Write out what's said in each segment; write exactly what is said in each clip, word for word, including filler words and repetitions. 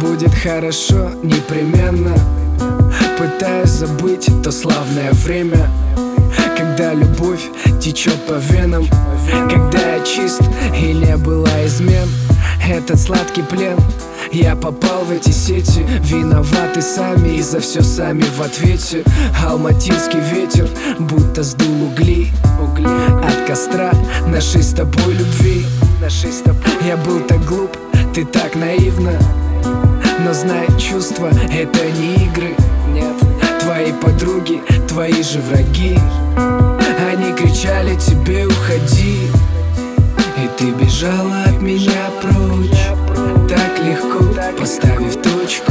будет хорошо, непременно. Пытаюсь забыть то славное время, когда любовь течет по венам, когда я чист и не было измен. Этот сладкий плен, я попал в эти сети. Виноваты сами и за все сами в ответе. Алматинский ветер будто сдул угли от костра нашей с тобой любви. Я был так глуп, ты так наивна, но знай, чувства — это не игры. Нет, твои подруги, твои же враги. Они кричали тебе: уходи. И ты бежала от меня прочь, так легко поставив точку,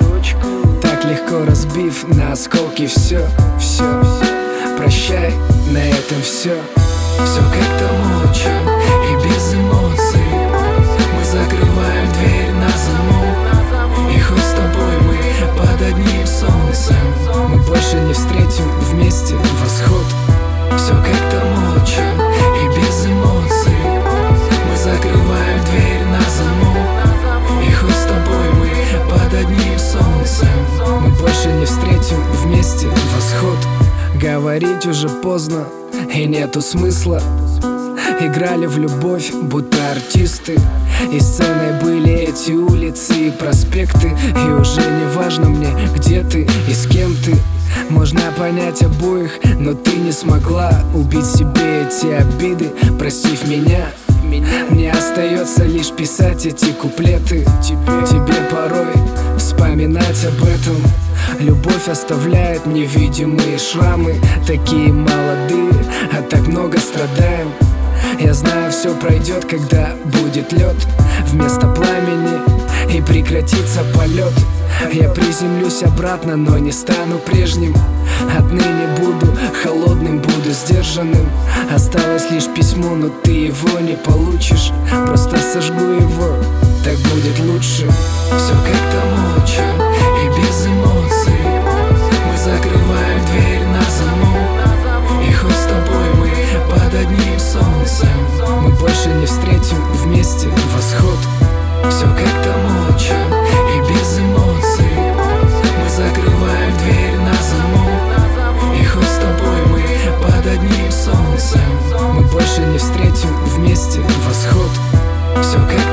так легко разбив на осколки все, все. Прощай, на этом все. Все как-то молча и без эмоций. Мы закрываем дверь на замок, и хоть с тобой мы под одним солнцем, мы больше не встретим вместе восход. Все как-то молча и без эмоций. Мы закрываем дверь на замок, и хоть с тобой мы под одним солнцем, мы больше не встретим вместе восход. Говорить уже поздно и нету смысла. Играли в любовь, будто артисты, и сценой были эти улицы и проспекты. И уже не важно мне, где ты и с кем ты. Можно понять обоих, но ты не смогла убить себе эти обиды, простив меня. Мне остается лишь писать эти куплеты тебе, тебе порой вспоминать об этом. Любовь оставляет невидимые шрамы, такие молодые, а так много страдаем. Я знаю, все пройдет, когда будет лед вместо пламени, и прекратится полет. Я приземлюсь обратно, но не стану прежним. Отныне буду холодным, буду сдержанным. Осталось лишь письмо, но ты его не получишь. Просто сожгу его, так будет лучше. Все как-то молча и без эмоций. Мы закрываем дверь на замок, и хоть с тобой мы под одним солнцем, мы больше не встретим вместе восход. Все как-то молча и без эмоций. Мы закрываем дверь на замок, и хоть с тобой мы под одним солнцем, мы больше не встретим вместе восход. Все как